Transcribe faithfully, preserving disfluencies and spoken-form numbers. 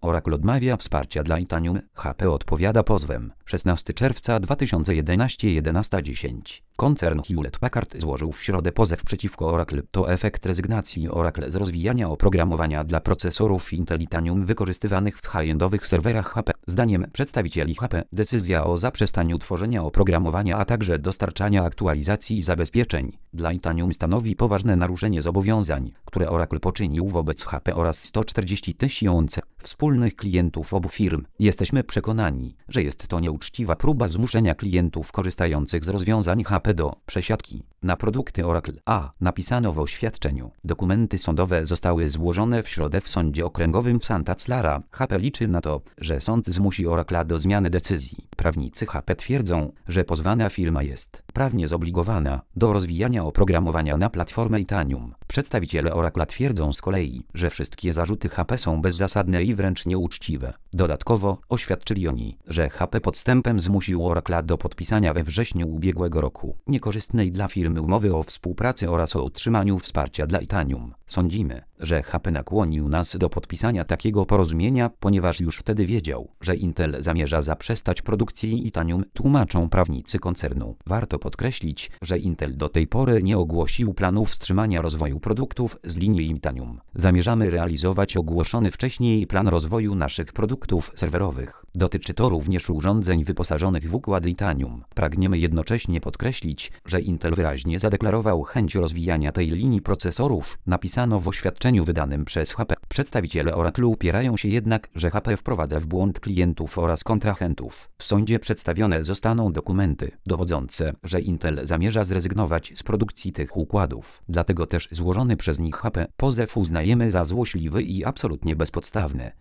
Oracle odmawia wsparcia dla Itanium. H P odpowiada pozwem. szesnastego czerwca dwa tysiące jedenastego jedenasta dziesięć. Koncern Hewlett Packard złożył w środę pozew przeciwko Oracle. To efekt rezygnacji Oracle z rozwijania oprogramowania dla procesorów Intel Itanium wykorzystywanych w high-endowych serwerach H P. Zdaniem przedstawicieli H P decyzja o zaprzestaniu tworzenia oprogramowania, a także dostarczania aktualizacji i zabezpieczeń dla Itanium stanowi poważne naruszenie zobowiązań, które Oracle poczynił wobec H P oraz sto czterdzieści tysięcy wspólnych klientów obu firm. Jesteśmy przekonani, że jest to nieuczciwa próba zmuszenia klientów korzystających z rozwiązań H P do przesiadki na produkty Oracle. A. Napisano w oświadczeniu. Dokumenty sądowe zostały złożone w środę w Sądzie Okręgowym w Santa Clara. H P liczy na to, że sąd zmusi Oracle do zmiany decyzji. Prawnicy H P twierdzą, że pozwana firma jest prawnie zobligowana do rozwijania oprogramowania na platformę Itanium. Przedstawiciele Oracle twierdzą z kolei, że wszystkie zarzuty H P są bezzasadne i wręcz nieuczciwe. Dodatkowo oświadczyli oni, że H P podstępem zmusił Oracle do podpisania we wrześniu ubiegłego roku niekorzystnej dla firmy umowy o współpracy oraz o utrzymaniu wsparcia dla Itanium. Sądzimy, że H P nakłonił nas do podpisania takiego porozumienia, ponieważ już wtedy wiedział, że Intel zamierza zaprzestać produkcji Itanium, tłumaczą prawnicy koncernu. Warto podkreślić, że Intel do tej pory nie ogłosił planu wstrzymania rozwoju produktów z linii Itanium. Zamierzamy realizować ogłoszony wcześniej plan rozwoju naszych produktów serwerowych. Dotyczy to również urządzeń wyposażonych w układ Itanium. Pragniemy jednocześnie podkreślić, że Intel wyraźnie zadeklarował chęć rozwijania tej linii procesorów, napisano w oświadczeniu wydanym przez H P. Przedstawiciele Oracle upierają się jednak, że H P wprowadza w błąd klientów oraz kontrahentów. W sądzie przedstawione zostaną dokumenty dowodzące, że Intel zamierza zrezygnować z produkcji tych układów. Dlatego też złożony przez nich H P pozew uznajemy za złośliwy i absolutnie bezpodstawny.